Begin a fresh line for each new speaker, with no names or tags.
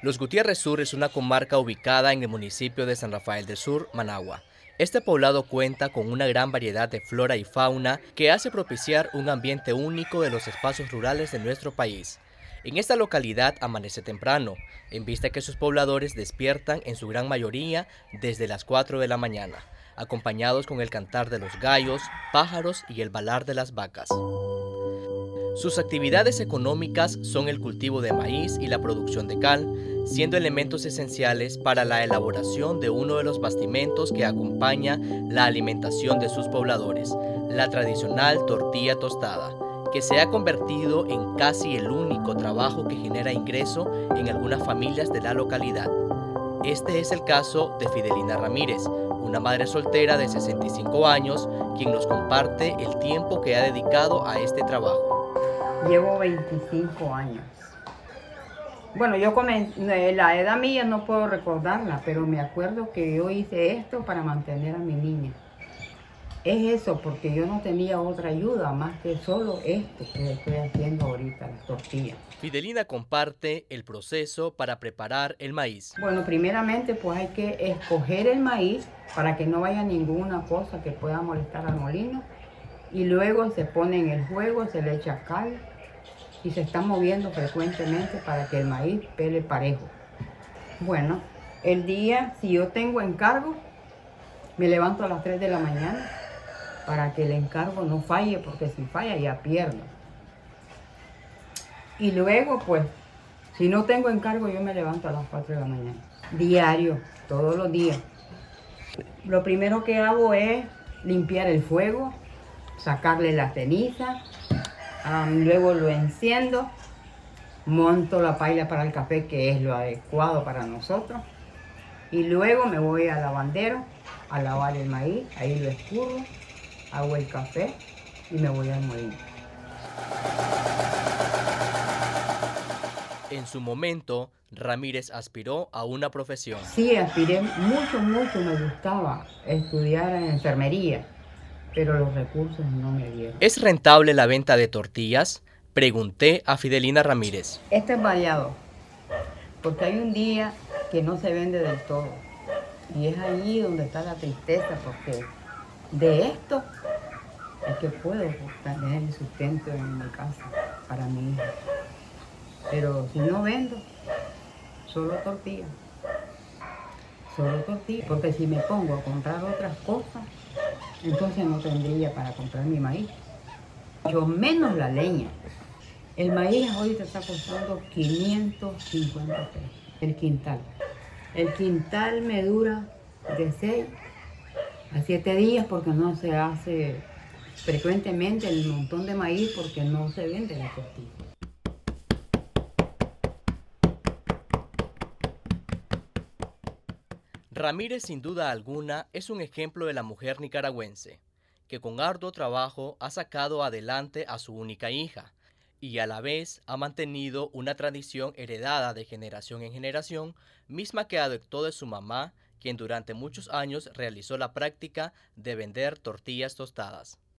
Los Gutiérrez Sur es una comarca ubicada en el municipio de San Rafael del Sur, Managua. Este poblado cuenta con una gran variedad de flora y fauna que hace propiciar un ambiente único de los espacios rurales de nuestro país. En esta localidad amanece temprano, en vista que sus pobladores despiertan en su gran mayoría desde las 4 de la mañana, acompañados con el cantar de los gallos, pájaros y el balar de las vacas. Sus actividades económicas son el cultivo de maíz y la producción de cal, siendo elementos esenciales para la elaboración de uno de los bastimentos que acompaña la alimentación de sus pobladores, la tradicional tortilla tostada, que se ha convertido en casi el único trabajo que genera ingreso en algunas familias de la localidad. Este es el caso de Fidelina Ramírez, una madre soltera de 65 años, quien nos comparte el tiempo que ha dedicado a este trabajo.
Llevo 25 años. Bueno, yo comencé, la edad mía no puedo recordarla, pero me acuerdo que yo hice esto para mantener a mi niña. Es eso, porque yo no tenía otra ayuda más que solo esto que estoy haciendo ahorita, las tortillas.
Fidelina comparte el proceso para preparar el maíz.
Bueno, primeramente pues hay que escoger el maíz para que no vaya ninguna cosa que pueda molestar al molino. Y luego se pone en el fuego, se le echa cal y se está moviendo frecuentemente para que el maíz pele parejo. Bueno, el día, si yo tengo encargo, me levanto a las 3 de la mañana para que el encargo no falle, porque si falla ya pierdo. Y luego, pues, si no tengo encargo, yo me levanto a las 4 de la mañana. Diario, todos los días. Lo primero que hago es limpiar el fuego, sacarle la ceniza, luego lo enciendo, monto la paila para el café, que es lo adecuado para nosotros, y luego me voy al lavandero a lavar el maíz, ahí lo escurro, hago el café y me voy al molino.
En su momento, Ramírez aspiró a una profesión.
Sí, aspiré mucho, me gustaba estudiar en enfermería, pero los recursos no me dieron.
¿Es rentable la venta de tortillas? Pregunté a Fidelina Ramírez.
Este es variado, porque hay un día que no se vende del todo. Y es allí donde está la tristeza, porque de esto es que puedo tener el sustento en mi casa para mi hija. Pero si no vendo, solo tortillas. Solo tortillas, porque si me pongo a comprar otras cosas, entonces no tendría para comprar mi maíz. Yo menos la leña. El maíz ahorita está costando 550 pesos el quintal. El quintal me dura de 6 a 7 días porque no se hace frecuentemente el montón de maíz porque no se vende la tortilla.
Ramírez, sin duda alguna, es un ejemplo de la mujer nicaragüense, que con arduo trabajo ha sacado adelante a su única hija y a la vez ha mantenido una tradición heredada de generación en generación, misma que adoptó de su mamá, quien durante muchos años realizó la práctica de vender tortillas tostadas.